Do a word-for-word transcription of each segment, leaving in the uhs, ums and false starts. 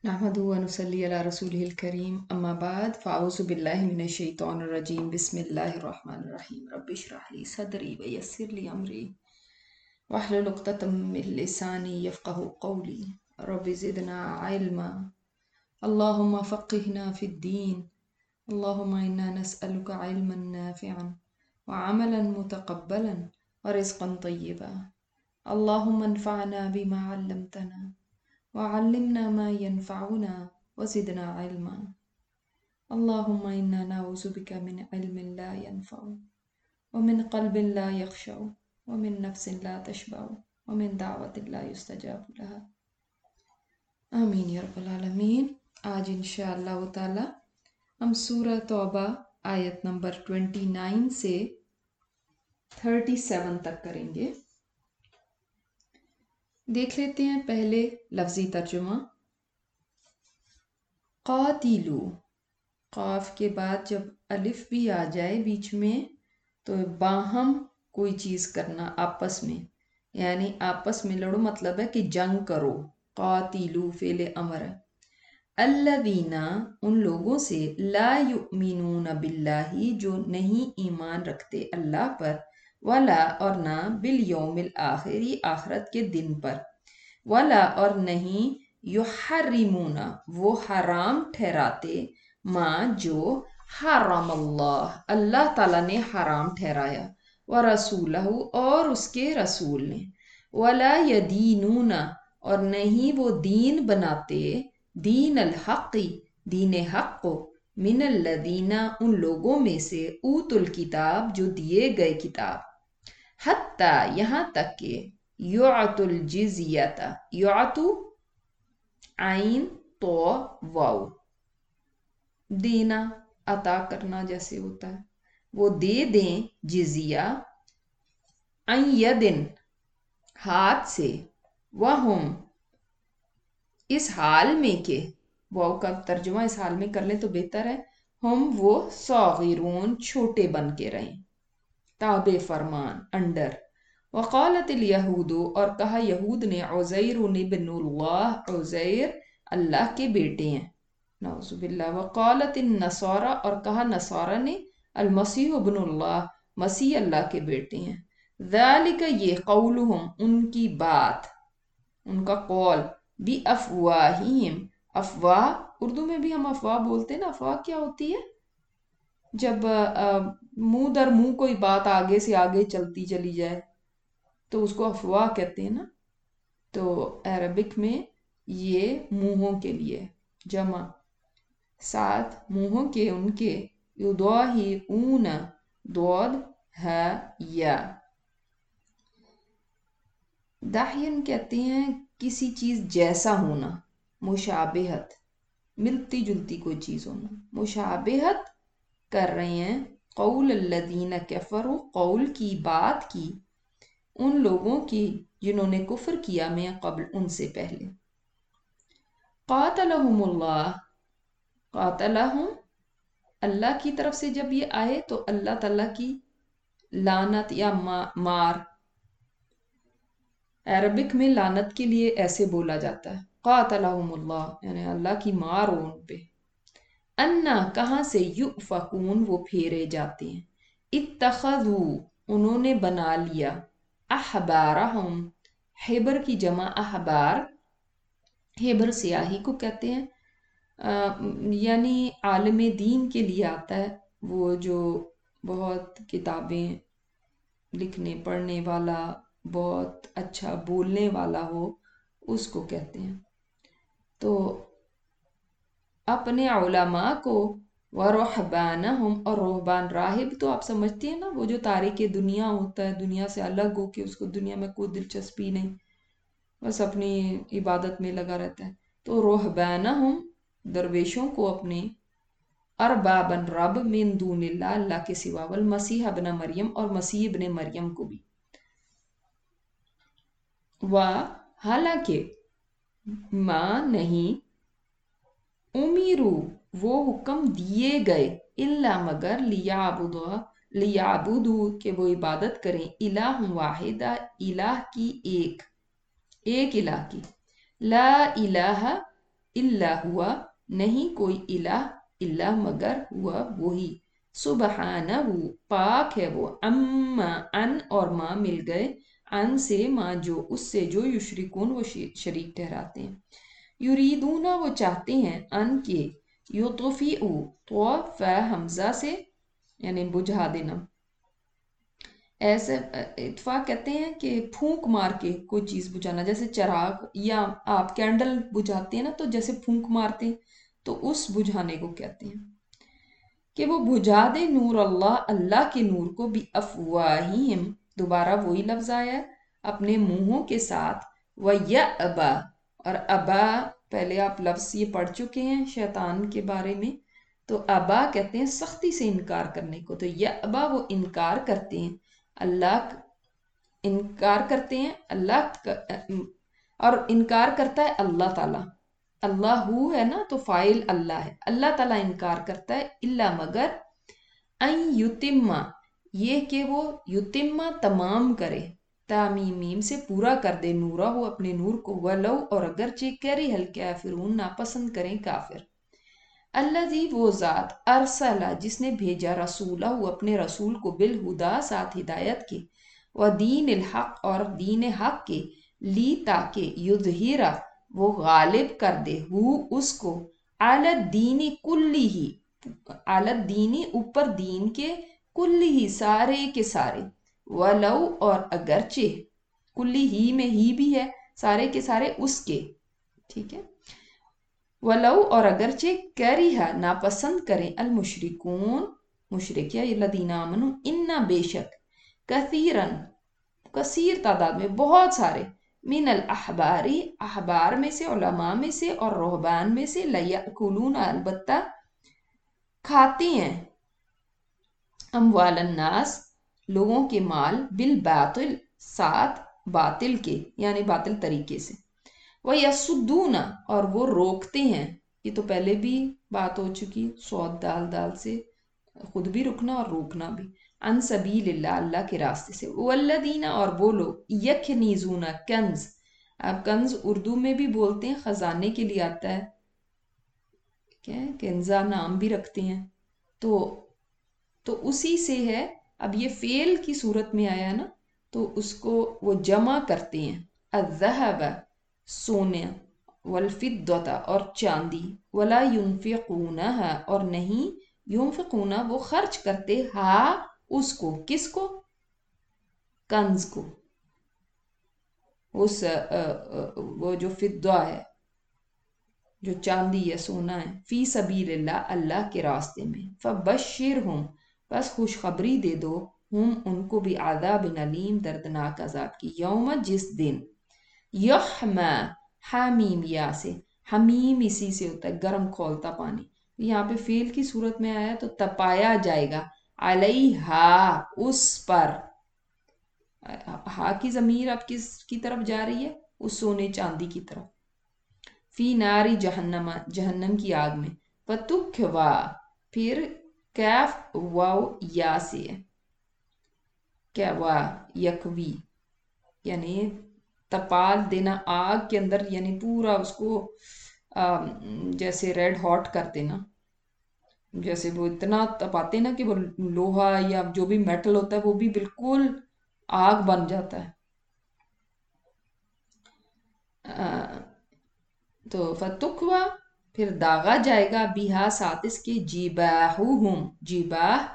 نحمدہ و نصلی علی رسولہ الکریم اما بعد فاعوذ باللہ من الشیطان الرجیم بسم اللہ الرحمن الرحیم رب اشرح لی صدری ویسر لی امری واحلل عقدۃ من لسانی یفقہوا قولی رب زدنا علما اللہم فقہنا فی الدین اللہم انا نسألک علما نافعا وعملا متقبلا ورزقا طیبا اللہم انفعنا بما علمتنا وعلمنا ما ينفعنا وزدنا علما اللهم إنا نعوذ بك من علم لا ينفع ومن قلب لا يخشع ومن نفس لا تشبع ومن دعوة لا يستجاب لها آمین یا رب العالمین۔ آج انشاءاللہ تعالی ہم سورہ توبہ آیت نمبر انیس سے سینتیس تک کریں گے۔ دیکھ لیتے ہیں پہلے لفظی ترجمہ۔ قاتلو، قاف کے بعد جب الف بھی آ جائے بیچ میں تو باہم کوئی چیز کرنا آپس میں، یعنی آپس میں لڑو، مطلب ہے کہ جنگ کرو۔ قاتلو فعل امر ہے۔ الذین، ان لوگوں سے، لا یؤمنون باللہ، جو نہیں ایمان رکھتے اللہ پر، ولا، اور نہ، بالیوم الآخری، آخرت کے دن پر، ولا، اور نہیں، یحرمون، وہ حرام ٹھہراتے، ما، جو، حرم اللہ، اللہ تعالیٰ نے حرام ٹھہرایا، ورسولہ، اور اس کے رسول نے، ولا یدینون، اور نہیں وہ دین بناتے، دین الحق، دین حق کو، من الذین، ان لوگوں میں سے، اوت الکتاب، جو دیے گئے کتاب، حتی، یہاں تک کہ، یعطو الجزیت، یعطو، عین، تو، واو، دینا، عطا کرنا جیسے ہوتا ہے، وہ دے دیں جزیہ، عن یدن، ہاتھ سے، وہم، اس حال میں کہ، واو کا ترجمہ اس حال میں کر لیں تو بہتر ہے، ہم وہ صاغرون، چھوٹے بن کے رہیں، تابع فرمان، انڈر۔ وقالت الیہود، اور کہا یہود نے، عزیر ابن اللہ، عزیر اللہ کے بیٹے ہیں، نعوذ باللہ۔ وقالت النصارى، اور کہا نصارہ نے، المسیح ابن اللہ، مسیح اللہ کے بیٹے ہیں۔ ذالک، یہ، قولہم، ان کی بات، ان کا قول، بھی افواہہم، افواہ، اردو میں بھی ہم افواہ بولتے ہیں نا۔ افواہ کیا ہوتی ہے؟ جب منہ در منہ کوئی بات آگے سے آگے چلتی چلی جائے تو اس کو افواہ کہتے ہیں نا۔ تو عربک میں یہ منہوں کے لیے جمع، ساتھ منہوں کے، ان کے، یضاہئون، ضاد ہے یا۔ داہین کہتے ہیں کسی چیز جیسا ہونا، مشابہت، ملتی جلتی کوئی چیز ہونا، مشابہت کر رہے ہیں، قول الذین کفروا، قول کی، بات کی، ان لوگوں کی جنہوں نے کفر کیا، میں قبل، ان سے پہلے۔ قاتلہم اللہ، قاتلہم، اللہ کی طرف سے جب یہ آئے تو اللہ تعالیٰ کی لعنت یا مار، عربک میں لعنت کے لیے ایسے بولا جاتا ہے، قاتلہم اللہ، یعنی اللہ کی مار ہو ان پہ۔ انا، کہاں سے، یؤفکون، وہ پھیرے جاتے ہیں، اتخذوا، انہوں نے بنا لیا، احبارہم، حبر کی جمع احبار، حبر سیاہی کو کہتے ہیں، یعنی عالم دین کے لیے آتا ہے، وہ جو بہت کتابیں لکھنے پڑھنے والا، بہت اچھا بولنے والا ہو، اس کو کہتے ہیں۔ تو اپنے علماء کو، ورہبانہم، اور رہبان، راہب تو آپ سمجھتے ہیں نا، وہ جو تارک دنیا ہوتا ہے، دنیا سے الگ ہو کے، اس کو دنیا میں کوئی دلچسپی نہیں، بس اپنی عبادت میں لگا رہتا ہے۔ تو رہبانہم، درویشوں کو اپنے، اربابن، رب، من دون اللہ، اللہ کے سوا، والمسیح ابن مریم، اور مسیح ابن مریم کو بھی، و، حالانکہ، ما، نہیں، امیرو، وہ حکم دیے گئے، الا، مگر، لیعبدوا، لیعبدوا، کہ وہ عبادت کریں، الہ واحدہ، الہ کی، ایک، ایک الہ کی، لا الہ، इल्ला हुआ, नहीं कोई इलाह इल्ला मगर हुआ वही, सुबहानहू पाक है वो, अम्मा अन और माँ मिल गए, अन से माँ जो उससे जो युशरिकून वो शरीक ठहराते हैं, युरीदूना वो चाहते हैं, अन के युतफिउ तो फ हमजा से यानी बुझा देना, ऐसे इत्फा कहते हैं कि फूंक मार के कोई चीज़ बुझाना, जैसे चराग या आप कैंडल बुझाते हैं ना तो जैसे फूंक मारते हैं, तो उस बुझाने को कहते हैं कि वो बुझा दे नूर अल्लाह, अल्लाह के नूर को भी अफवाहिम, दोबारा वही लफ्ज़ आया है, अपने मुंहों के साथ, व या अबा, और अबा पहले आप लफ्ज़ ये पढ़ चुके हैं शैतान के बारे में, तो अबा कहते हैं सख्ती से इनकार करने को, तो या अबा वो इनकार करते हैं, अल्लाह इनकार करते हैं अल्लाह, और इनकार करता है अल्लाह ताला, अल्लाहू है ना तो फाइल अल्लाह है, अल्लाह ताला इनकार करता है, इल्ला मगर, अन युतिम्मा ये कि वो युतिम्मा तमाम करे, तामीम मीम से पूरा कर दे, नूरा हो अपने नूर को, वलो और अगरचे करी हल काफिरून नापसंद करें काफिर, अल्लाजी वो ज़ात अरसला जिसने भेजा रसूला हो अपने रसूल को, बिल हुदा साथ हिदायत के, व दीन अल हक और दीन हक के, ली ताके युद्धिरा वो गालिब कर दे, हु उसको, आलत दीनी कुल्ली ही, आलत दीनी ऊपर दीन के, कुल्ली ही सारे के सारे, वलौ और अगरचे, कुल्ली ही में ही भी है, सारे के सारे उसके, ठीक है, वलौ और अगरचे करिहा नापसंद करें, अल मुशरिकून मुशरिक या लदीना आमनू, इन्ना बेशक, कसीरन कसीर तादाद में बहुत सारे, मिनल अहबारी अहबार में से, उलमा में से और रोहबान में से, लयअकुलून अलबत्ता खाते हैं, अमवालन नास लोगों के माल, बिल बातिल साथ बातिल के यानी बातिल तरीके से, वह यसुद्दूना और वो रोकते हैं, ये तो पहले भी बात हो चुकी, सौद दाल दाल से खुद भी रुकना और रोकना भी, अन सबीलिल्लाह अल्लाह के रास्ते से, वल्लदीना और वो लोग, यखनीजूना कंज, अब कंज उर्दू में भी बोलते हैं, खजाने के लिए आता है, क्या कंजा नाम भी रखते हैं, तो तो उसी से है, अब ये फेल की सूरत में आया ना तो उसको वो जमा करते हैं, अज़हब सोने, वल्फिद्दता और चांदी, वला युनफिकूनहा और नहीं, युनफिकूना वो खर्च करते, हा उसको, किसको, कंज को, उस आ, आ, वो जो फिद्दा है जो चांदी है सोना है, फी सबीलिल्लाह अल्लाह के रास्ते में, फबश्शिरहुम बस खुशखबरी दे दो, हम उनको भी आज़ाब अलीम दर्दनाक अजाब की, यौम जिस दिन, यहमा हामीम या से, हमीम इसी से होता है गर्म खौलता पानी, यहाँ पे फेल की सूरत में आया तो तपाया जाएगा, अलैहा उस पर, हा की जमीर अब किस की तरफ जा रही है, उस सोने चांदी की तरफ, फी नारी जहन्नम जहन्नम की आग में, फतुखवा फिर कैफ वाव या से है, क्या वा यकवी यानी तपाल देना आग के अंदर, यानी पूरा उसको आ, जैसे रेड हॉट कर देना, जैसे वो इतना तपाते ना कि वो लोहा या जो भी मेटल होता है वो भी बिल्कुल आग बन जाता है, आ, तो फतुकवा फिर दागा जाएगा, बिहा साथ इसके, जीबाहुहुम जीबाह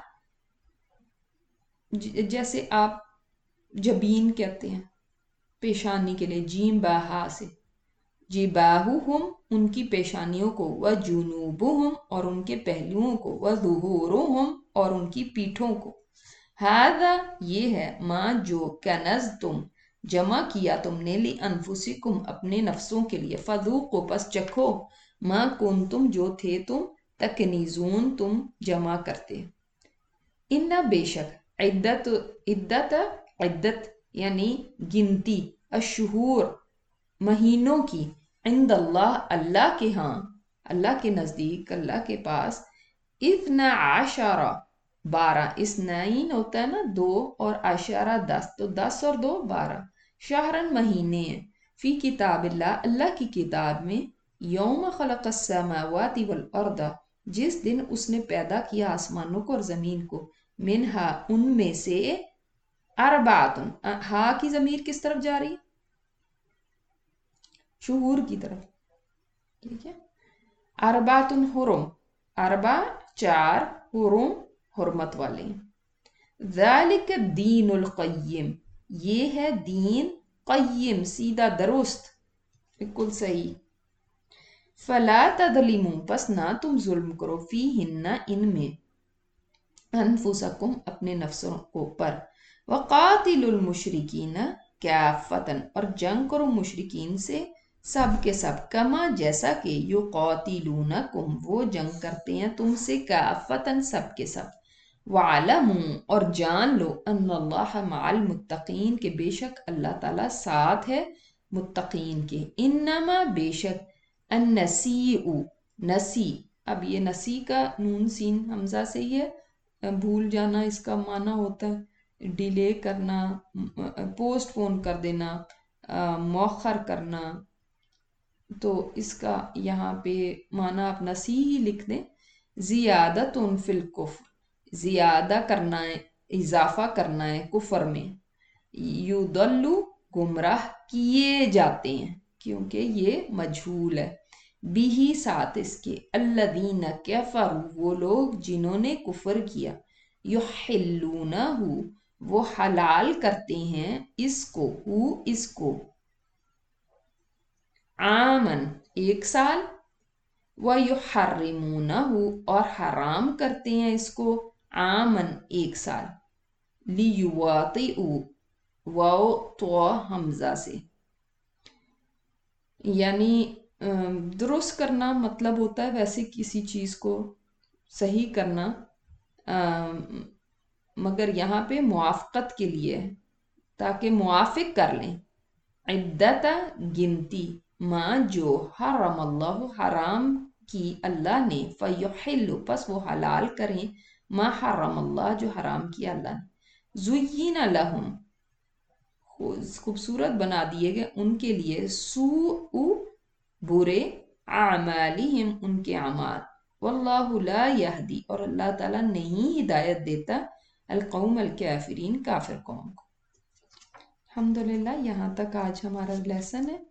जैसे आप जबीन कहते हैं पेशानी के लिए, जीम बाहा से, जिबाहुहुम उनकी पेशानियों को, व जुनूबुहुम और उनके पहलुओं को, व ज़ुहूरुहुम और उनकी पीठों को, हादा ये है, माँ जो कनज तुम जमा किया तुमने, ली अनफुसिकुम अपने नफ्सों के लिए, फज़ूक़ू पस चखो, माँ कुंतुम जो थे तुम, तकनीजून तुम जमा करते, इन्ना बेशक, इद्दत इद्दत इद्दत यानी गिनती, अशहूर महीनों की, इंदल्लाह अल्लाह के हाँ, अल्लाह के नज़दीक अल्लाह के पास, इतना आशारा बारह, इस्नाइन होता है ना दो और आशारा दस, तो दस और दो बारह, शाहरन महीने हैं, फी किताबिल्लाह अल्लाह की किताब में, یوم خلق السماوات والارض، جس دن اس نے پیدا کیا آسمانوں کو اور زمین کو، منہا ان میں سے، اربعتن، ہا کی ضمیر کس طرف جا رہی؟ شہور کی طرف، ٹھیک ہے. اربعتن حرم، اربع چار، حرم حرمت والے. ذالک الدین القیم، یہ ہے دین قیم، سیدھا درست، بالکل صحیح. فلا تظلموا، پس نہ تم ظلم کرو، فیہن ان میں، انفسکم اپنے نفسوں کو پر. وقاتلوا المشرکین کافتا، اور جنگ کرو مشرکین سے سب کے سب، کما جیسا کہ یقاتلونکم وہ جنگ کرتے ہیں تم سے، کافتا سب کے سب. وَعْلَمُوا، اور جان لو، ان اللہ مع المتقین، کہ بے شک اللہ تعالیٰ ساتھ ہے متقین کے. انما بے شک، النسیء نسی، اب یہ نسی کا نون سین حمزہ سے ہی ہے، بھول جانا اس کا معنی ہوتا ہے ڈیلے کرنا، پوسٹ پون کر دینا، مؤخر کرنا. تو اس کا یہاں پہ معنی آپ نسی ہی لکھ دیں. زیادت فی الکفر، زیادہ کرنا ہے، اضافہ کرنا ہے کفر میں. یضلوا گمراہ کیے جاتے ہیں، کیونکہ یہ مجہول ہے. بھی ساتھ اس کے، الذین کفروا وہ لوگ جنہوں نے کفر کیا، یحلونہ وہ حلال کرتے ہیں اس کو، ہو اس کو، عامن ایک سال، وَيُحَرِّمُونَهُ اور حرام کرتے ہیں اس کو، عامن ایک سال. لِيُوَاطِئُوا واو تو حمزہ سے، یعنی درست کرنا مطلب ہوتا ہے ویسے کسی چیز کو صحیح کرنا، مگر یہاں پہ موافقت کے لیے ہے، تاکہ موافق کر لیں. عدت گنتی، ماں جو، حرم اللہ حرام کی اللہ نے، فیحل پس وہ حلال کریں، ما حرم اللہ جو حرام کیا اللہ نے. زین لہم خوبصورت بنا دیے گئے ان کے لیے، سوء برے، اعمالہم ان کے اعمال. واللہ لا یہدی اور اللہ تعالیٰ نہیں ہدایت دیتا، القوم الکافرین کافر قوم کو. الحمدللہ یہاں تک آج ہمارا لیسن ہے.